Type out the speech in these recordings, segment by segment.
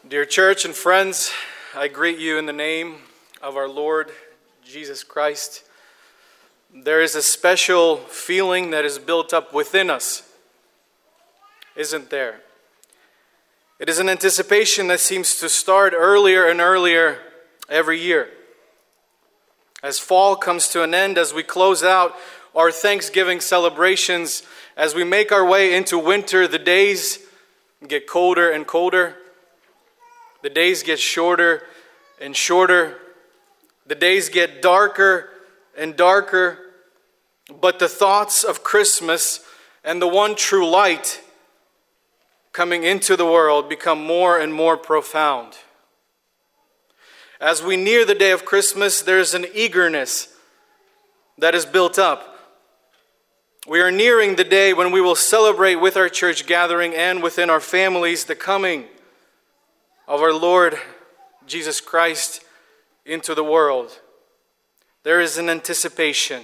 Dear church and friends, I greet you in the name of our Lord Jesus Christ. There is a special feeling that is built up within us, isn't there? It is an anticipation that seems to start earlier and earlier every year. As fall comes to an end, as we close out our Thanksgiving celebrations, as we make our way into winter, the days get colder and colder. The days get shorter and shorter. The days get darker and darker. But the thoughts of Christmas and the one true light coming into the world become more and more profound. As we near the day of Christmas, there's an eagerness that is built up. We are nearing the day when we will celebrate with our church gathering and within our families the coming of our Lord Jesus Christ into the world. There is an anticipation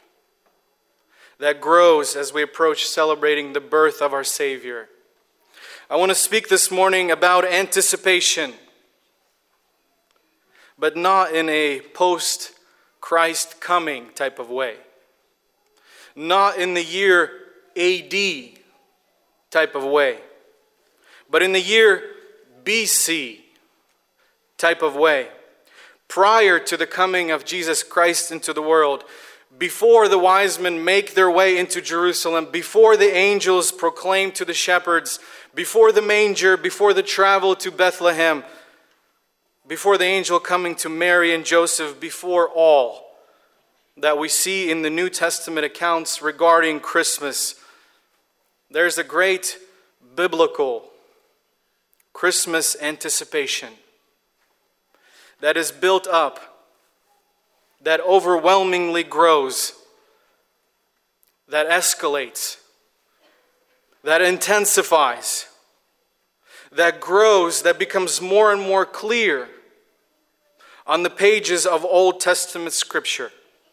that grows as we approach celebrating the birth of our Savior. I want to speak this morning about anticipation, but not in a post-Christ coming type of way. Not in the year AD type of way, but in the year BC type of way. Prior to the coming of Jesus Christ into the world, before the wise men make their way into Jerusalem, before the angels proclaim to the shepherds, before the manger, before the travel to Bethlehem, before the angel coming to Mary and Joseph, before all that we see in the New Testament accounts regarding Christmas, there's a great biblical Christmas anticipation that is built up, that overwhelmingly grows, that escalates, that intensifies, that grows, that becomes more and more clear on the pages of Old Testament Scripture.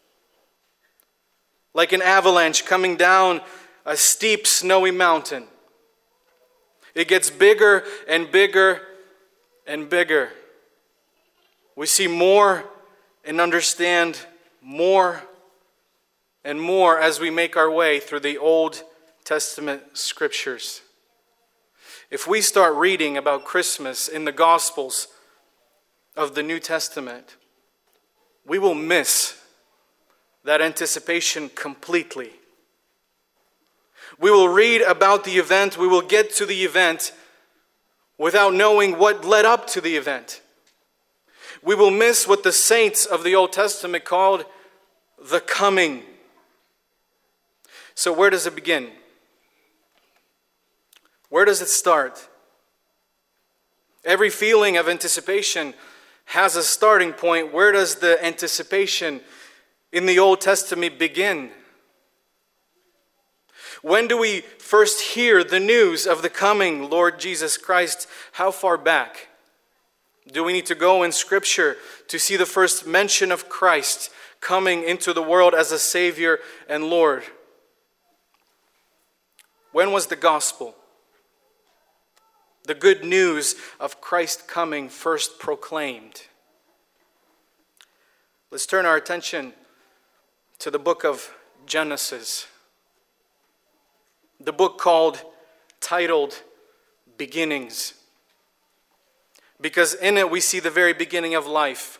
Like an avalanche coming down a steep, snowy mountain. It gets bigger and bigger and bigger. We see more and understand more and more as we make our way through the Old Testament Scriptures. If we start reading about Christmas in the Gospels of the New Testament, we will miss that anticipation completely. We will read about the event, we will get to the event without knowing what led up to the event. We will miss what the saints of the Old Testament called the coming. So where does it begin? Where does it start? Every feeling of anticipation has a starting point. Where does the anticipation in the Old Testament begin? When do we first hear the news of the coming Lord Jesus Christ? How far back do we need to go in Scripture to see the first mention of Christ coming into the world as a Savior and Lord? When was the gospel, the good news of Christ coming, first proclaimed? Let's turn our attention to the book of Genesis. The book titled Beginnings. Because in it we see the very beginning of life.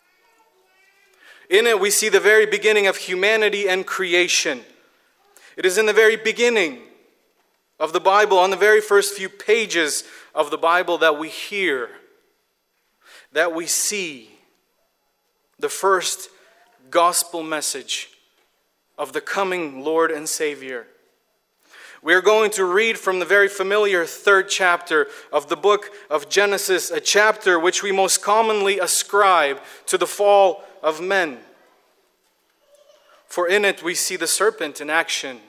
In it we see the very beginning of humanity and creation. It is in the very beginning of the Bible, on the very first few pages of the Bible, that we hear, that we see the first gospel message of the coming Lord and Savior. We are going to read from the very familiar third chapter of the book of Genesis, a chapter which we most commonly ascribe to the fall of men. For in it we see the serpent in action.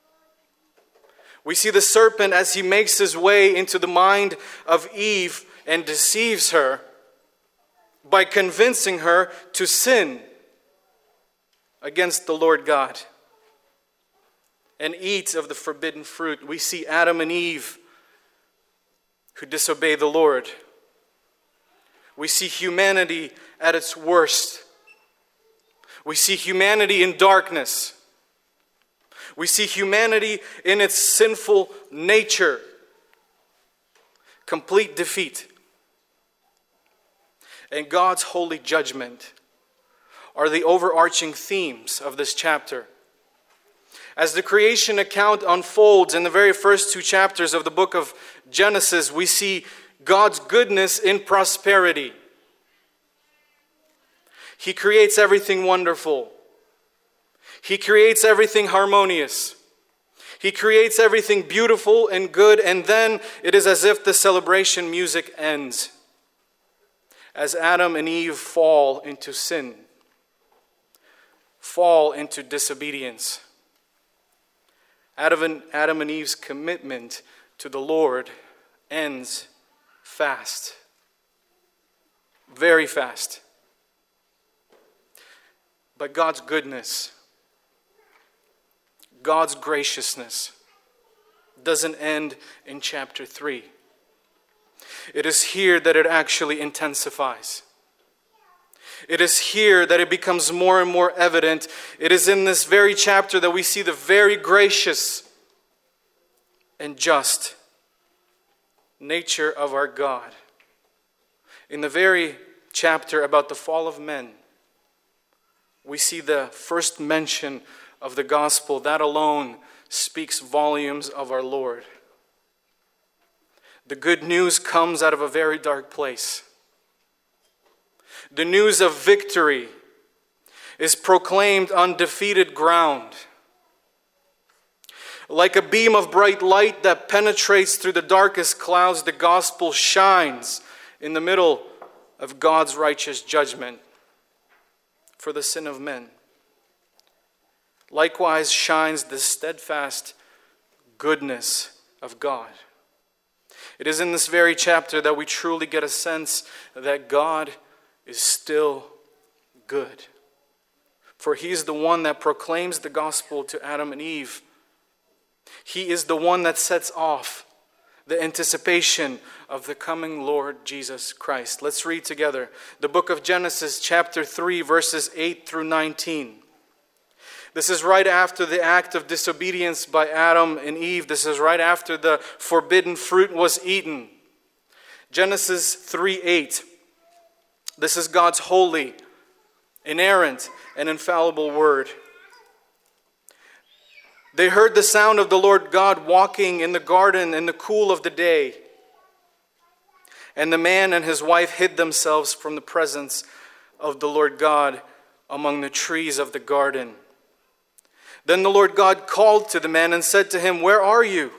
We see the serpent as he makes his way into the mind of Eve and deceives her by convincing her to sin against the Lord God and eat of the forbidden fruit. We see Adam and Eve who disobey the Lord. we see humanity at its worst. We see humanity in darkness. We see humanity in its sinful nature. Complete defeat. And God's holy judgment are the overarching themes of this chapter. As the creation account unfolds in the very first 2 chapters of the book of Genesis, we see God's goodness in prosperity. He creates everything wonderful. He creates everything harmonious. He creates everything beautiful and good, and then it is as if the celebration music ends. As Adam and Eve fall into sin, fall into disobedience. Adam and Eve's commitment to the Lord ends fast. Very fast. But God's goodness, God's graciousness doesn't end in chapter 3. It is here that it actually intensifies. It is here that it becomes more and more evident. It is in this very chapter that we see the very gracious and just nature of our God. In the very chapter about the fall of men, we see the first mention of the gospel. That alone speaks volumes of our Lord. The good news comes out of a very dark place. The news of victory is proclaimed on defeated ground. Like a beam of bright light that penetrates through the darkest clouds, the gospel shines in the middle of God's righteous judgment for the sin of men. Likewise shines the steadfast goodness of God. It is in this very chapter that we truly get a sense that God is still good. For He is the one that proclaims the gospel to Adam and Eve. He is the one that sets off the anticipation of the coming Lord Jesus Christ. Let's read together the book of Genesis, chapter 3, verses 8 through 19. This is right after the act of disobedience by Adam and Eve. This is right after the forbidden fruit was eaten. Genesis 3:8. This is God's holy, inerrant, and infallible word. They heard the sound of the Lord God walking in the garden in the cool of the day. And the man and his wife hid themselves from the presence of the Lord God among the trees of the garden. Then the Lord God called to the man and said to him, "Where are you?"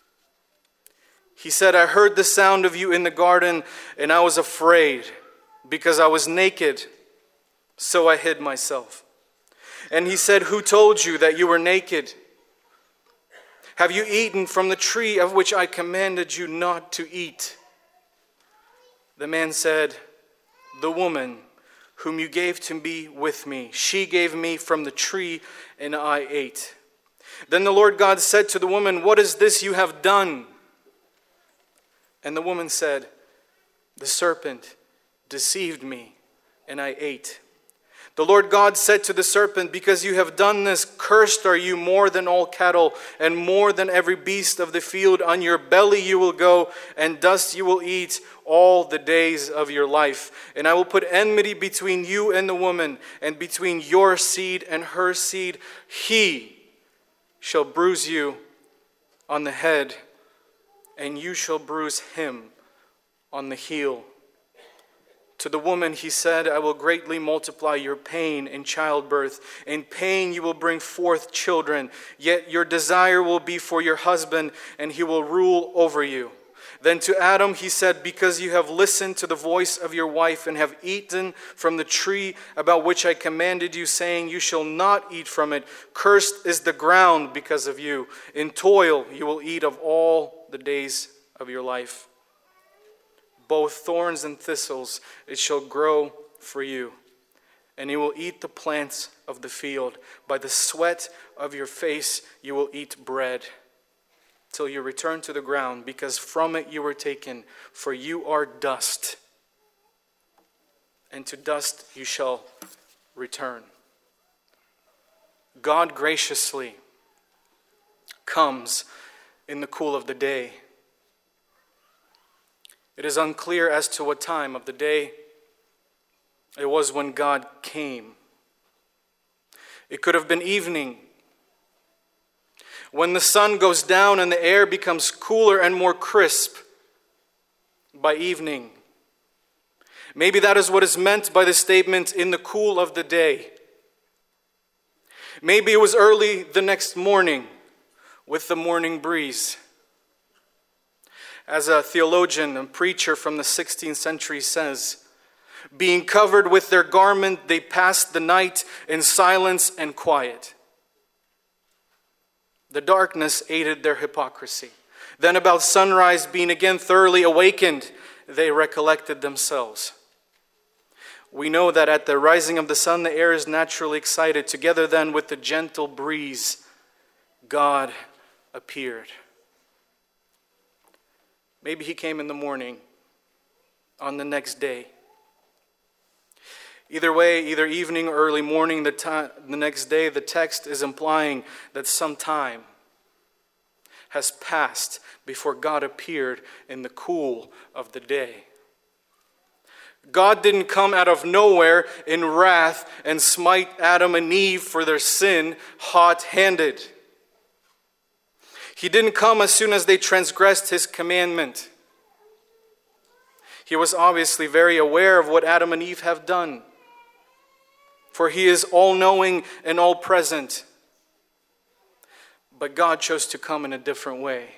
He said, "I heard the sound of you in the garden, and I was afraid, because I was naked, so I hid myself." And he said, "Who told you that you were naked? Have you eaten from the tree of which I commanded you not to eat?" The man said, "The woman whom you gave to be with me, she gave me from the tree, and I ate." Then the Lord God said to the woman, "What is this you have done?" And the woman said, "The serpent deceived me, and I ate." The Lord God said to the serpent, "Because you have done this, cursed are you more than all cattle, and more than every beast of the field. On your belly you will go, and dust you will eat all the days of your life. And I will put enmity between you and the woman, and between your seed and her seed. He shall bruise you on the head, and you shall bruise him on the heel." To the woman he said, "I will greatly multiply your pain in childbirth. In pain you will bring forth children. Yet your desire will be for your husband, and he will rule over you." Then to Adam he said, "Because you have listened to the voice of your wife and have eaten from the tree about which I commanded you, saying, 'You shall not eat from it,' cursed is the ground because of you. In toil you will eat of all the days of your life. Both thorns and thistles it shall grow for you, and you will eat the plants of the field. By the sweat of your face you will eat bread, till you return to the ground, because from it you were taken, for you are dust, and to dust you shall return. God graciously comes in the cool of the day. It is unclear as to what time of the day it was when God came. It could have been evening, when the sun goes down and the air becomes cooler and more crisp by evening. Maybe that is what is meant by the statement, in the cool of the day. Maybe it was early the next morning with the morning breeze. As a theologian and preacher from the 16th century says, being covered with their garment, they passed the night in silence and quiet. The darkness aided their hypocrisy. Then about sunrise, being again thoroughly awakened, they recollected themselves. We know that at the rising of the sun, the air is naturally excited. Together then with the gentle breeze, God appeared. Maybe he came in the morning on the next day. Either way, either evening or early morning, the next day, the text is implying that some time has passed before God appeared in the cool of the day. God didn't come out of nowhere in wrath and smite Adam and Eve for their sin hot-handed. He didn't come as soon as they transgressed his commandment. He was obviously very aware of what Adam and Eve have done, for he is all-knowing and all-present. But God chose to come in a different way,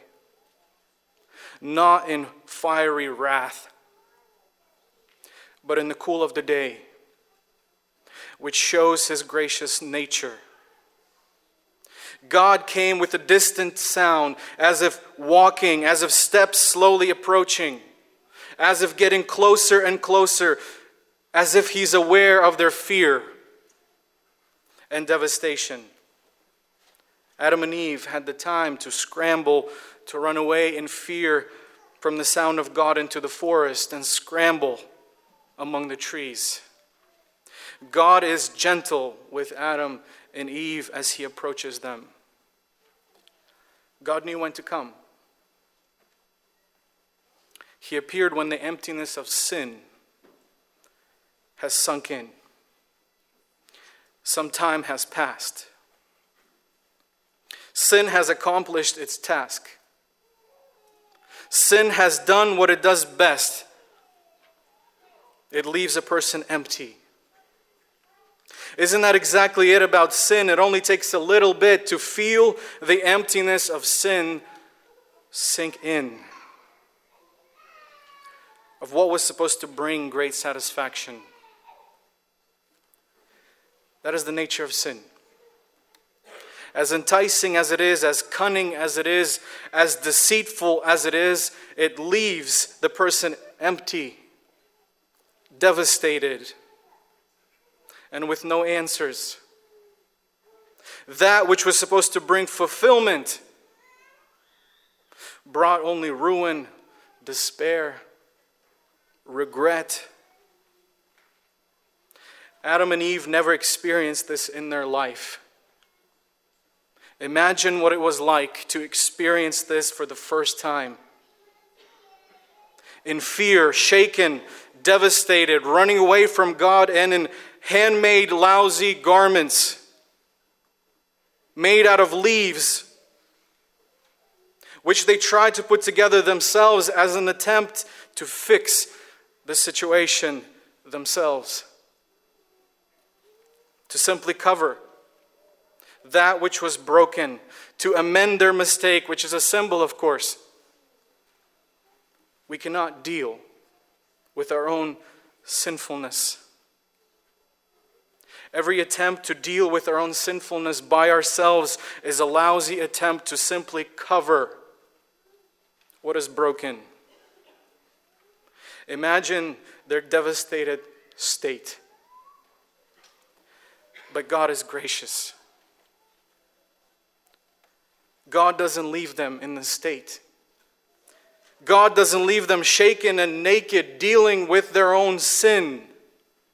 not in fiery wrath, but in the cool of the day, which shows his gracious nature. God came with a distant sound, as if walking, as if steps slowly approaching, as if getting closer and closer, as if he's aware of their fear and devastation. Adam and Eve had the time to scramble, to run away in fear from the sound of God into the forest and scramble among the trees. God is gentle with Adam and Eve as he approaches them. God knew when to come. He appeared when the emptiness of sin has sunk in. Some time has passed. Sin has accomplished its task. Sin has done what it does best. It leaves a person empty. Isn't that exactly it about sin? It only takes a little bit to feel the emptiness of sin sink in. Of what was supposed to bring great satisfaction. That is the nature of sin. As enticing as it is, as cunning as it is, as deceitful as it is, it leaves the person empty, devastated, and with no answers. That which was supposed to bring fulfillment brought only ruin, despair, regret. Adam and Eve never experienced this in their life. Imagine what it was like to experience this for the first time. In fear, shaken, devastated, running away from God, and in handmade lousy garments made out of leaves, which they tried to put together themselves as an attempt to fix the situation themselves. To simply cover that which was broken, to amend their mistake, which is a symbol, of course. We cannot deal with our own sinfulness. Every attempt to deal with our own sinfulness by ourselves is a lousy attempt to simply cover what is broken. Imagine their devastated state. But God is gracious. God doesn't leave them in this state. God doesn't leave them shaken and naked, dealing with their own sin.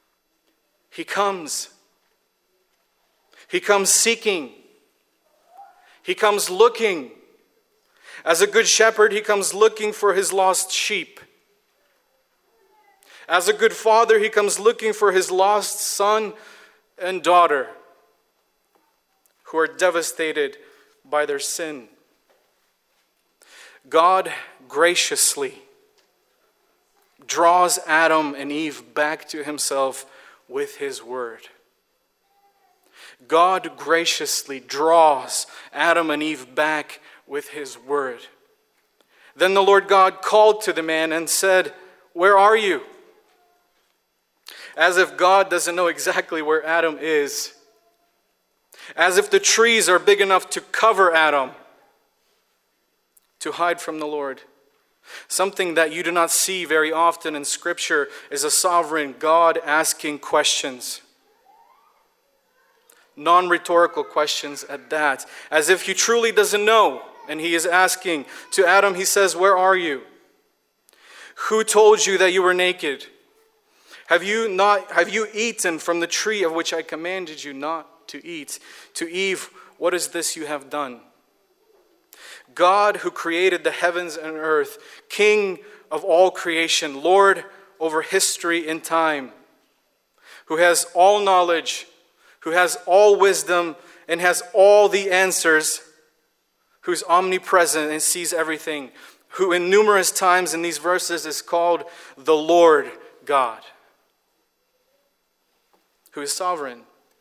He comes. He comes seeking. He comes looking. As a good shepherd, he comes looking for his lost sheep. As a good father, he comes looking for his lost son and daughter who are devastated by their sin. God graciously draws Adam and Eve back to himself with his word. God graciously draws Adam and Eve back with his word. Then the Lord God called to the man and said, "Where are you?" As if God doesn't know exactly where Adam is. As if the trees are big enough to cover Adam, to hide from the Lord. Something that you do not see very often in Scripture is a sovereign God asking questions. Non-rhetorical questions at that. As if he truly doesn't know, and he is asking. To Adam, he says, "Where are you? Who told you that you were naked? Have you eaten from the tree of which I commanded you not to eat?" To Eve, "What is this you have done?" God, who created the heavens and earth, King of all creation, Lord over history and time, who has all knowledge, who has all wisdom, and has all the answers, who's omnipresent and sees everything, who in numerous times in these verses is called the Lord God, who is sovereign,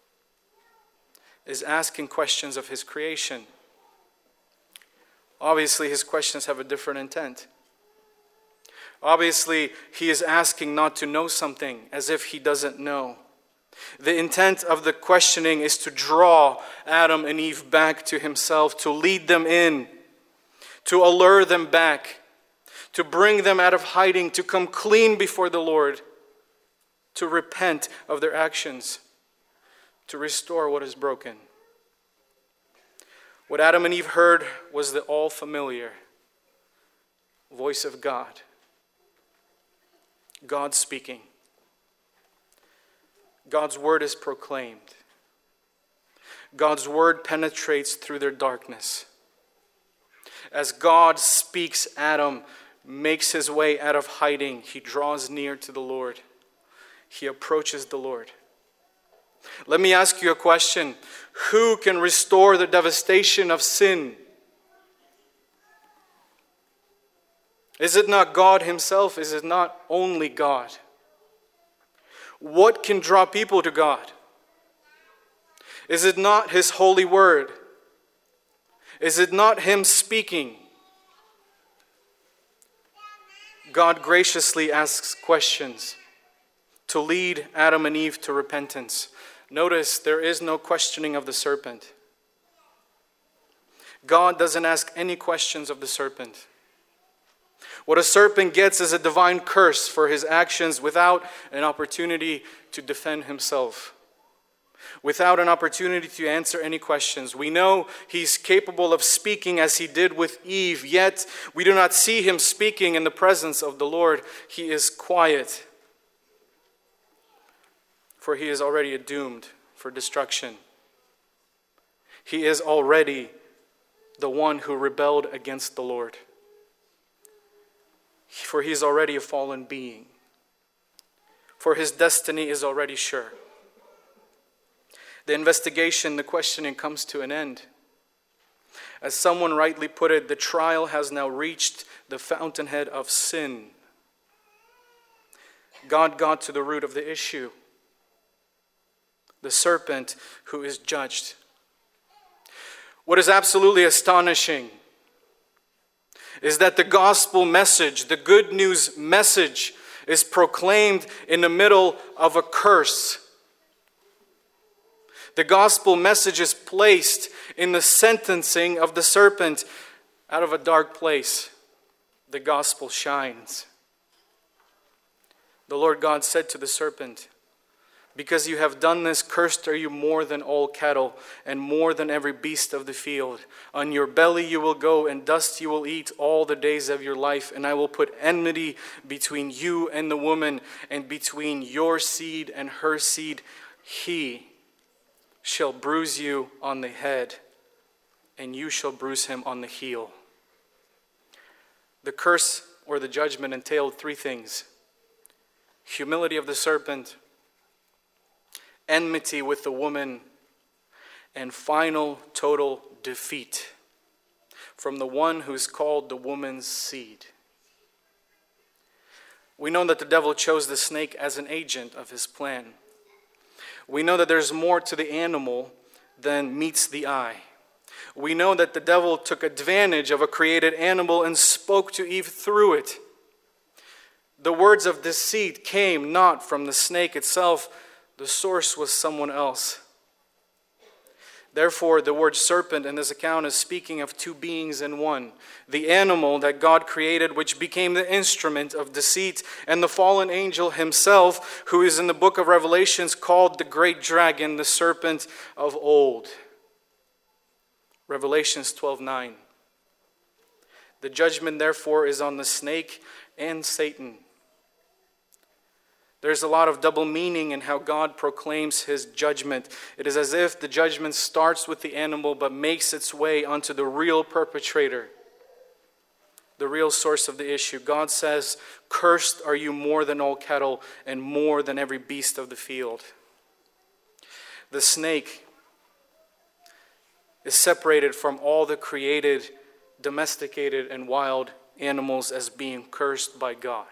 is asking questions of his creation. Obviously, his questions have a different intent. Obviously, he is asking not to know something as if he doesn't know. The intent of the questioning is to draw Adam and Eve back to himself, to lead them in, to allure them back, to bring them out of hiding, to come clean before the Lord, to repent of their actions, to restore what is broken. What Adam and Eve heard was the all-familiar voice of God. God speaking. God's word is proclaimed. God's word penetrates through their darkness. As God speaks, Adam makes his way out of hiding. He draws near to the Lord. He approaches the Lord. Let me ask you a question. Who can restore the devastation of sin? Is it not God himself? Is it not only God? What can draw people to God? Is it not his holy word? Is it not him speaking? God graciously asks questions to lead Adam and Eve to repentance. Notice there is no questioning of the serpent. God doesn't ask any questions of the serpent. What a serpent gets is a divine curse for his actions without an opportunity to defend himself, without an opportunity to answer any questions. We know he's capable of speaking as he did with Eve, yet we do not see him speaking in the presence of the Lord. He is quiet, for he is already doomed for destruction. He is already the one who rebelled against the Lord. For he is already a fallen being. For his destiny is already sure. The investigation, the questioning comes to an end. As someone rightly put it, the trial has now reached the fountainhead of sin. God got to the root of the issue. The serpent who is judged. What is absolutely astonishing is that the gospel message, the good news message, is proclaimed in the middle of a curse. The gospel message is placed in the sentencing of the serpent. Out of a dark place, the gospel shines. The Lord God said to the serpent, Because you have done this, cursed are you more than all cattle, and more than every beast of the field. On your belly you will go, and dust you will eat all the days of your life. And I will put enmity between you and the woman, and between your seed and her seed. He shall bruise you on the head, and you shall bruise him on the heel. The curse or the judgment entailed three things: humility of the serpent, enmity with the woman, and final total defeat from the one who's called the woman's seed. We know that the devil chose the snake as an agent of his plan. We know that there's more to the animal than meets the eye. We know that the devil took advantage of a created animal and spoke to Eve through it. The words of deceit came not from the snake itself. The source was someone else. Therefore, the word serpent in this account is speaking of two beings in one: the animal that God created, which became the instrument of deceit, and the fallen angel himself, who is in the book of Revelations called the great dragon, the serpent of old. Revelations 12:9. The judgment, therefore, is on the snake and Satan. There's a lot of double meaning in how God proclaims his judgment. It is as if the judgment starts with the animal but makes its way onto the real perpetrator, the real source of the issue. God says, "Cursed are you more than all cattle and more than every beast of the field." The snake is separated from all the created, domesticated, and wild animals as being cursed by God.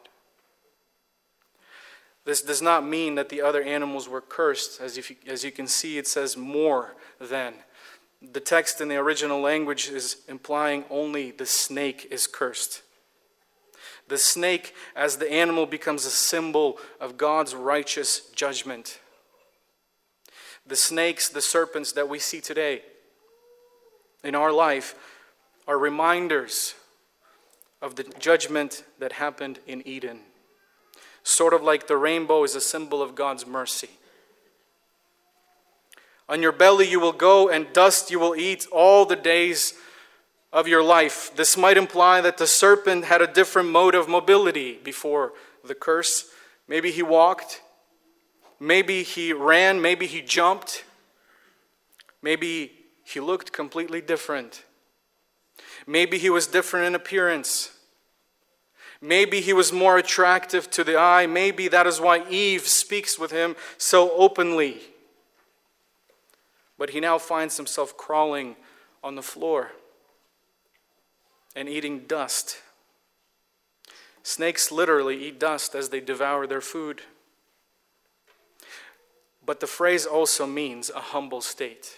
This does not mean that the other animals were cursed. As you can see, it says more than. The text in the original language is implying only the snake is cursed. The snake, as the animal, becomes a symbol of God's righteous judgment. The snakes, the serpents that we see today in our life are reminders of the judgment that happened in Eden. Sort of like the rainbow is a symbol of God's mercy. On your belly you will go, and dust you will eat all the days of your life. This might imply that the serpent had a different mode of mobility before the curse. Maybe he walked, maybe he ran, maybe he jumped, maybe he looked completely different. Maybe he was different in appearance. Maybe he was more attractive to the eye. Maybe that is why Eve speaks with him so openly. But he now finds himself crawling on the floor and eating dust. Snakes literally eat dust as they devour their food. But the phrase also means a humble state,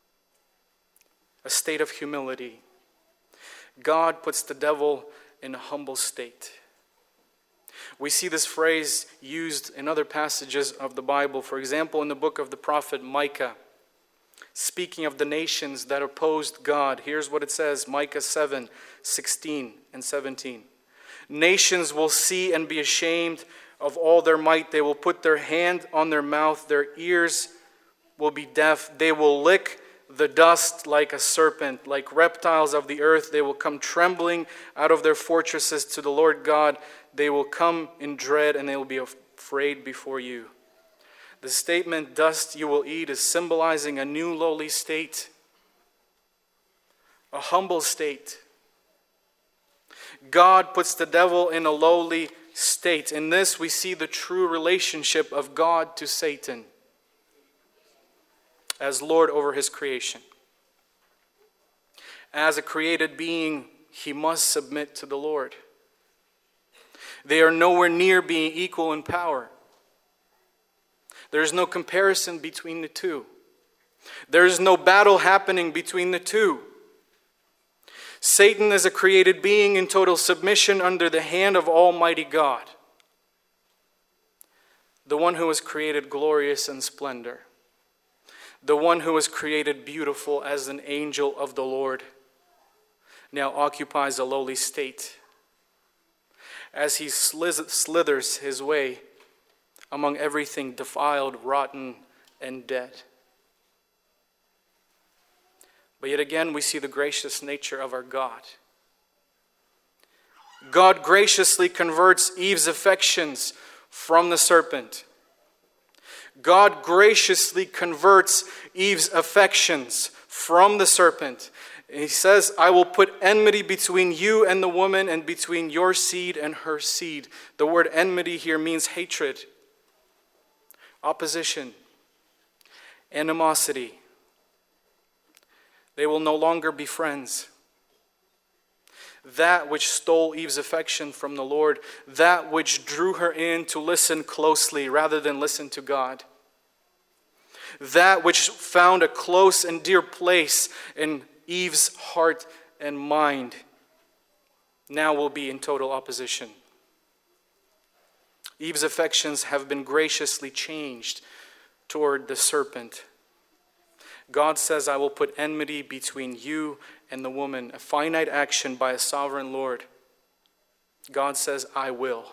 a state of humility. God puts the devil in a humble state. We see this phrase used in other passages of the Bible. For example, in the book of the prophet Micah, speaking of the nations that opposed God, here's what it says, Micah 7:16 and 17. Nations will see and be ashamed of all their might. They will put their hand on their mouth. Their ears will be deaf. They will lick the dust like a serpent, like reptiles of the earth. They will come trembling out of their fortresses to the Lord God. They will come in dread, and they will be afraid before you. The statement, "dust you will eat," is symbolizing a new lowly state, a humble state. God puts the devil in a lowly state. In this, we see the true relationship of God to Satan as Lord over his creation. As a created being, he must submit to the Lord. They are nowhere near being equal in power. There is no comparison between the two. There is no battle happening between the two. Satan is a created being in total submission under the hand of Almighty God, the one who was created glorious in splendor, the one who was created beautiful as an angel of the Lord, now occupies a lowly state as he slithers his way among everything defiled, rotten, and dead. But yet again, we see the gracious nature of our God. God graciously converts Eve's affections from the serpent. God graciously converts Eve's affections from the serpent. He says, I will put enmity between you and the woman, and between your seed and her seed. The word enmity here means hatred, opposition, animosity. They will no longer be friends. That which stole Eve's affection from the Lord, that which drew her in to listen closely rather than listen to God, that which found a close and dear place in Eve's heart and mind, now will be in total opposition. Eve's affections have been graciously changed toward the serpent. God says, I will put enmity between you and the woman, a finite action by a sovereign Lord. God says, I will.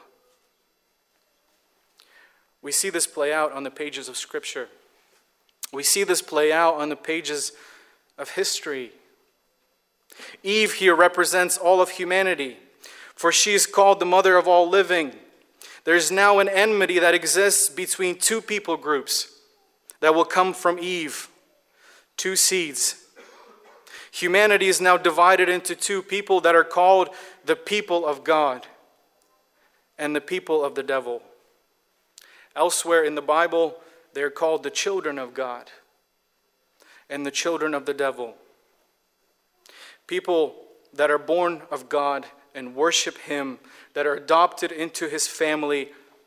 We see this play out on the pages of Scripture. We see this play out on the pages of history. Eve here represents all of humanity, for she is called the mother of all living. There is now an enmity that exists between two people groups that will come from Eve. Two seeds. Humanity is now divided into two people that are called the people of God and the people of the devil. Elsewhere in the Bible, they're called the children of God and the children of the devil. People that are born of God and worship Him, that are adopted into His family,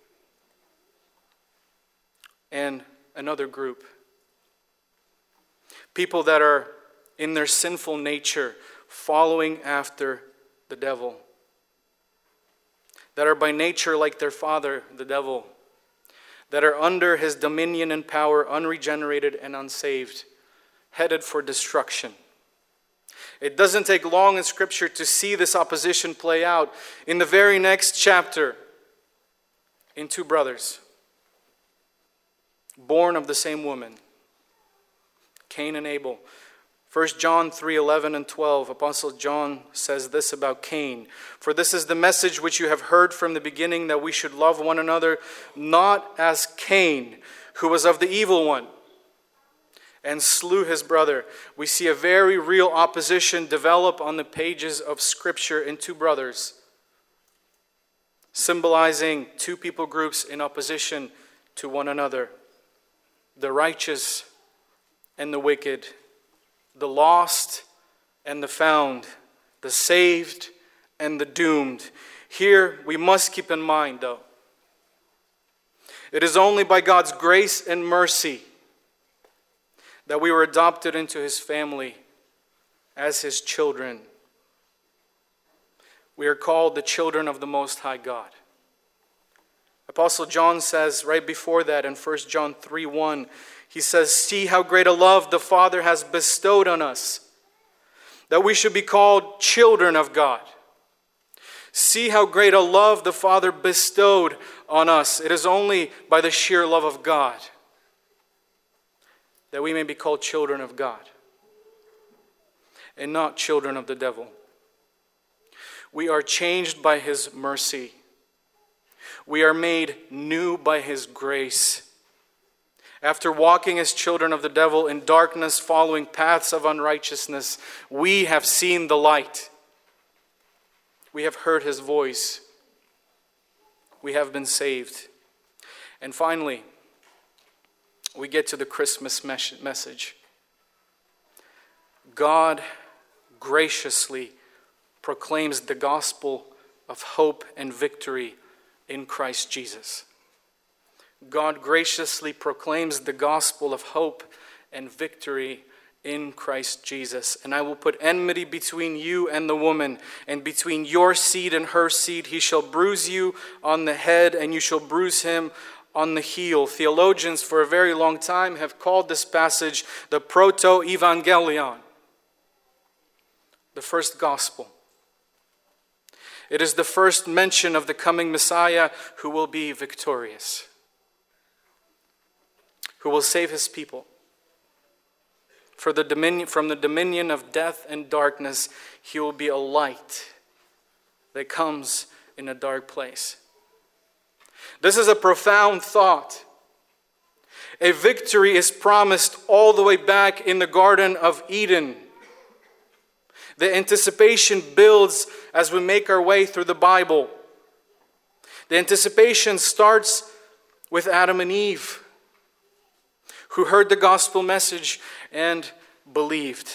and another group. People that are in their sinful nature following after the devil. That are by nature like their father, the devil. That are under his dominion and power, unregenerated and unsaved, headed for destruction. It doesn't take long in Scripture to see this opposition play out. In the very next chapter, in two brothers, born of the same woman, Cain and Abel. 1 John 3:11 and 12, Apostle John says this about Cain. For this is the message which you have heard from the beginning, that we should love one another, not as Cain, who was of the evil one, and slew his brother. We see a very real opposition develop on the pages of Scripture in two brothers, symbolizing two people groups in opposition to one another. The righteous and the wicked, the lost and the found, the saved and the doomed. Here we must keep in mind, though, it is only by God's grace and mercy that we were adopted into His family as His children. We are called the children of the Most High God. Apostle John says right before that in 1 John 3:1, he says, see how great a love the Father has bestowed on us, that we should be called children of God. See how great a love the Father bestowed on us. It is only by the sheer love of God that we may be called children of God and not children of the devil. We are changed by His mercy. We are made new by His grace. After walking as children of the devil in darkness, following paths of unrighteousness, we have seen the light. We have heard His voice. We have been saved. And finally, we get to the Christmas message. God graciously proclaims the gospel of hope and victory in Christ Jesus. God graciously proclaims the gospel of hope and victory in Christ Jesus. And I will put enmity between you and the woman, and between your seed and her seed. He shall bruise you on the head, and you shall bruise him on the heel. Theologians for a very long time have called this passage the proto-evangelion, the first gospel. It is the first mention of the coming Messiah who will be victorious. who will save his people. From the dominion of death and darkness, he will be a light that comes in a dark place. This is a profound thought. A victory is promised all the way back in the Garden of Eden. The anticipation builds as we make our way through the Bible. The anticipation starts with Adam and Eve, who heard the gospel message and believed.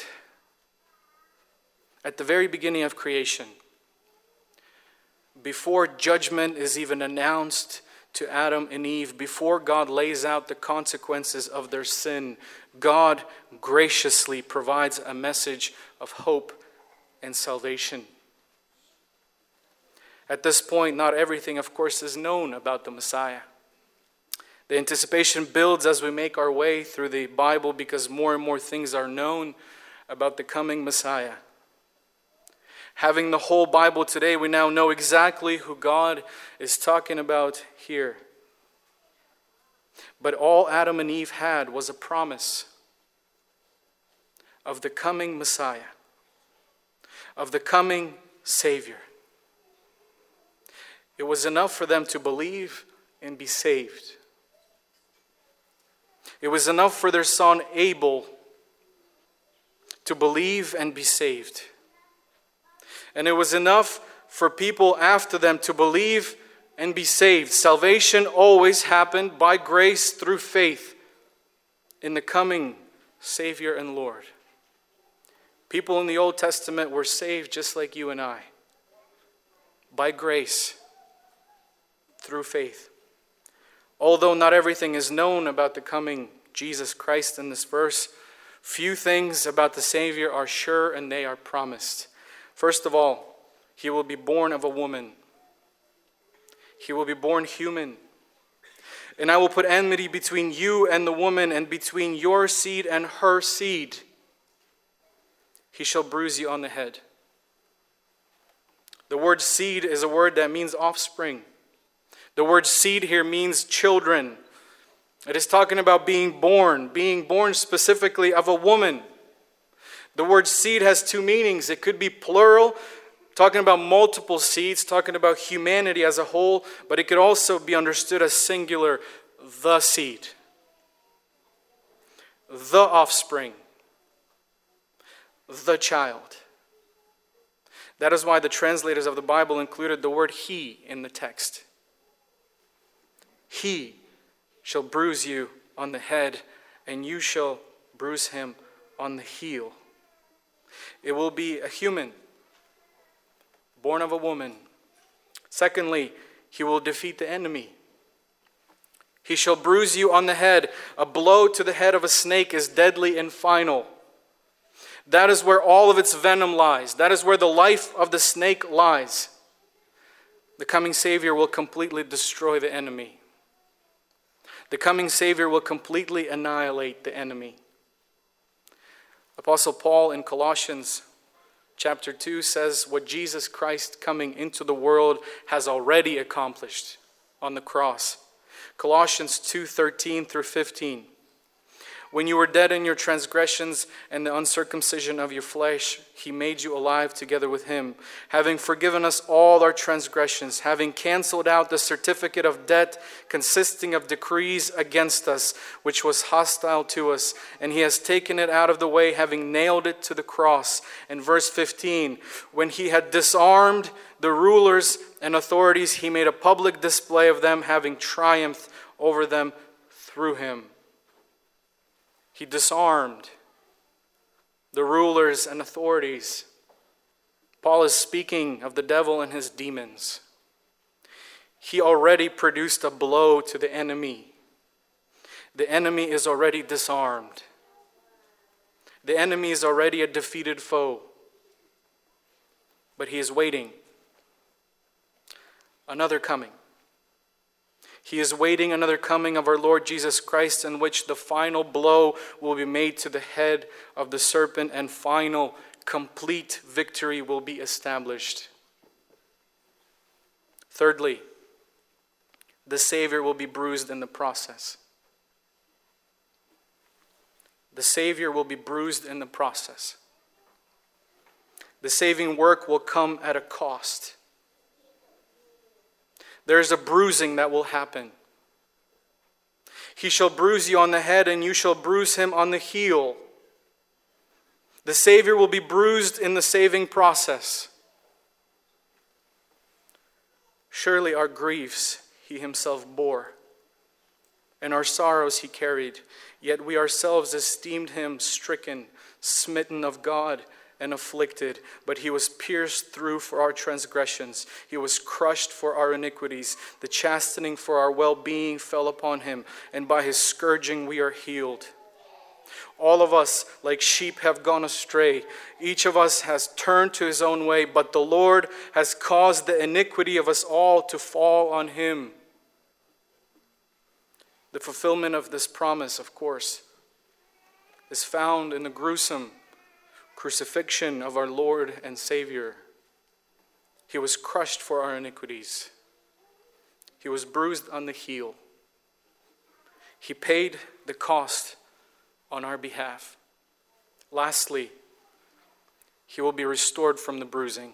At the very beginning of creation, before judgment is even announced to Adam and Eve, before God lays out the consequences of their sin, God graciously provides a message of hope and salvation. At this point, not everything, of course, is known about the Messiah. The anticipation builds as we make our way through the Bible because more and more things are known about the coming Messiah. Having the whole Bible today, we now know exactly who God is talking about here. But all Adam and Eve had was a promise of the coming Messiah, of the coming Savior. It was enough for them to believe and be saved. It was enough for their son Abel to believe and be saved. And it was enough for people after them to believe and be saved. Salvation always happened by grace through faith in the coming Savior and Lord. People in the Old Testament were saved just like you and I, by grace through faith. Although not everything is known about the coming Jesus Christ in this verse, few things about the Savior are sure and they are promised. First of all, he will be born of a woman. He will be born human. And I will put enmity between you and the woman, and between your seed and her seed. He shall bruise you on the head. The word seed is a word that means offspring. The word seed here means children. It is talking about being born specifically of a woman. The word seed has two meanings. It could be plural, talking about multiple seeds, talking about humanity as a whole, but it could also be understood as singular, the seed, the offspring, the child. That is why the translators of the Bible included the word he in the text. He shall bruise you on the head, and you shall bruise him on the heel. It will be a human, born of a woman. Secondly, he will defeat the enemy. He shall bruise you on the head. A blow to the head of a snake is deadly and final. That is where all of its venom lies. That is where the life of the snake lies. The coming Savior will completely destroy the enemy. The coming Savior will completely annihilate the enemy. Apostle Paul in Colossians chapter 2 says what Jesus Christ coming into the world has already accomplished on the cross. Colossians 2:13 through 15. When you were dead in your transgressions and the uncircumcision of your flesh, he made you alive together with him, having forgiven us all our transgressions, having canceled out the certificate of debt consisting of decrees against us, which was hostile to us, and he has taken it out of the way, having nailed it to the cross. In verse 15, when he had disarmed the rulers and authorities, he made a public display of them, having triumphed over them through him. He disarmed the rulers and authorities. Paul is speaking of the devil and his demons. He already produced a blow to the enemy. The enemy is already disarmed. The enemy is already a defeated foe. But he is waiting. Another coming. He is waiting another coming of our Lord Jesus Christ, in which the final blow will be made to the head of the serpent and final, complete victory will be established. Thirdly, the Savior will be bruised in the process. the Savior will be bruised in the process. The saving work will come at a cost. There's a bruising that will happen. He shall bruise you on the head, and you shall bruise him on the heel. The Savior will be bruised in the saving process. Surely our griefs he himself bore, and our sorrows he carried. Yet we ourselves esteemed him stricken, smitten of God, and afflicted. But he was pierced through for our transgressions. He was crushed for our iniquities. The chastening for our well-being fell upon him, and by his scourging we are healed. All of us, like sheep, have gone astray. Each of us has turned to his own way, but the Lord has caused the iniquity of us all to fall on him. The fulfillment of this promise, of course, is found in the gruesome crucifixion of our Lord and Savior. He was crushed for our iniquities. He was bruised on the heel. He paid the cost on our behalf. Lastly, he will be restored from the bruising.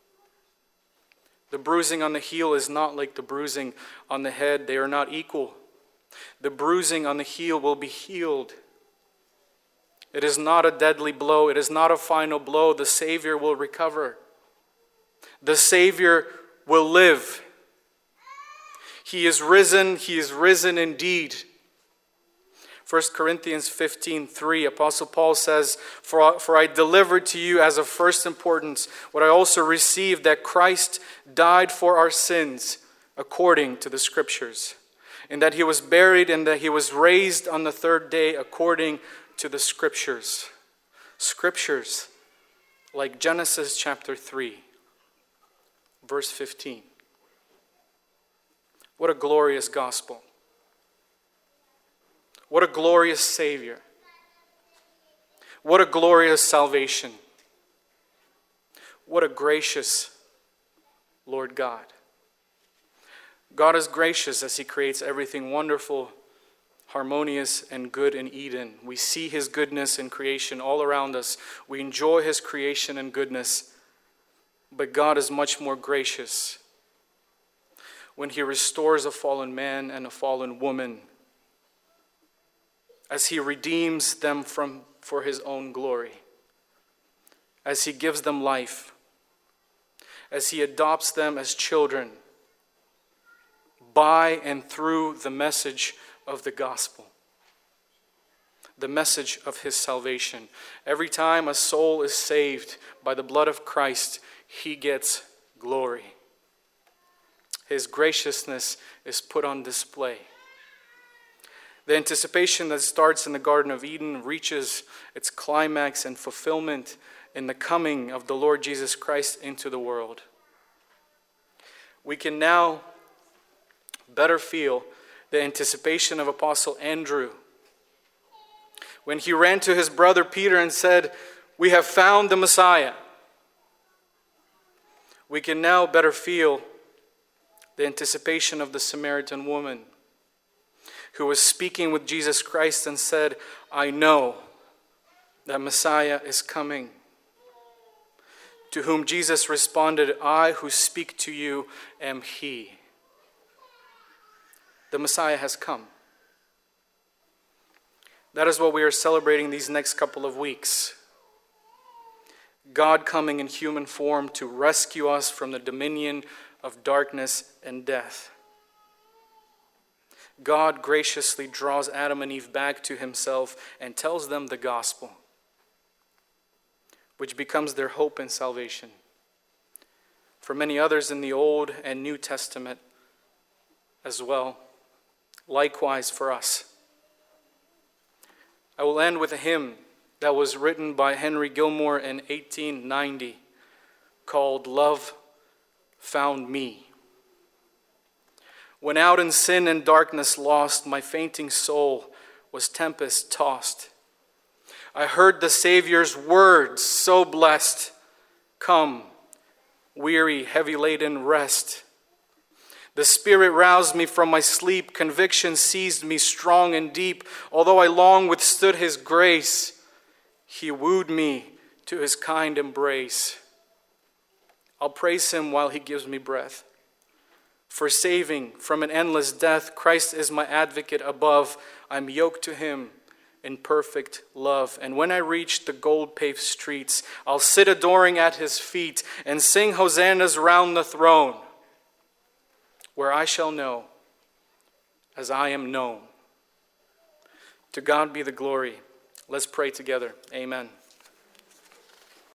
The bruising on the heel is not like the bruising on the head. They are not equal. The bruising on the heel will be healed. It is not a deadly blow. It is not a final blow. The Savior will recover. The Savior will live. He is risen. He is risen indeed. 1 Corinthians 15:3, Apostle Paul says, For I delivered to you as of first importance what I also received, that Christ died for our sins according to the Scriptures, and that he was buried, and that he was raised on the third day according to the Scriptures. Scriptures like Genesis chapter 3, verse 15. What a glorious gospel. What a glorious Savior. What a glorious salvation. What a gracious Lord God. God is gracious as he creates everything wonderful, harmonious, and good in Eden. We see his goodness in creation all around us. We enjoy his creation and goodness. But God is much more gracious when he restores a fallen man and a fallen woman, as he redeems them for his own glory, as he gives them life, as he adopts them as children by and through the message of the gospel, the message of his salvation. Every time a soul is saved by the blood of Christ, he gets glory. His graciousness is put on display. The anticipation that starts in the Garden of Eden reaches its climax and fulfillment in the coming of the Lord Jesus Christ into the world. We can now better feel the anticipation of Apostle Andrew when he ran to his brother Peter and said, "We have found the Messiah." We can now better feel the anticipation of the Samaritan woman who was speaking with Jesus Christ and said, "I know that Messiah is coming." To whom Jesus responded, "I who speak to you am he." The Messiah has come. That is what we are celebrating these next couple of weeks. God coming in human form to rescue us from the dominion of darkness and death. God graciously draws Adam and Eve back to himself and tells them the gospel, which becomes their hope and salvation. For many others in the Old and New Testament as well, likewise for us. I will end with a hymn that was written by Henry Gilmore in 1890 called "Love Found Me." When out in sin and darkness lost, my fainting soul was tempest tossed. I heard the Savior's words so blessed, "Come, weary, heavy laden, rest." The Spirit roused me from my sleep. Conviction seized me strong and deep. Although I long withstood his grace, he wooed me to his kind embrace. I'll praise him while he gives me breath. For saving from an endless death, Christ is my advocate above. I'm yoked to him in perfect love. And when I reach the gold-paved streets, I'll sit adoring at his feet and sing hosannas round the throne, where I shall know as I am known. To God be the glory. Let's pray together. Amen.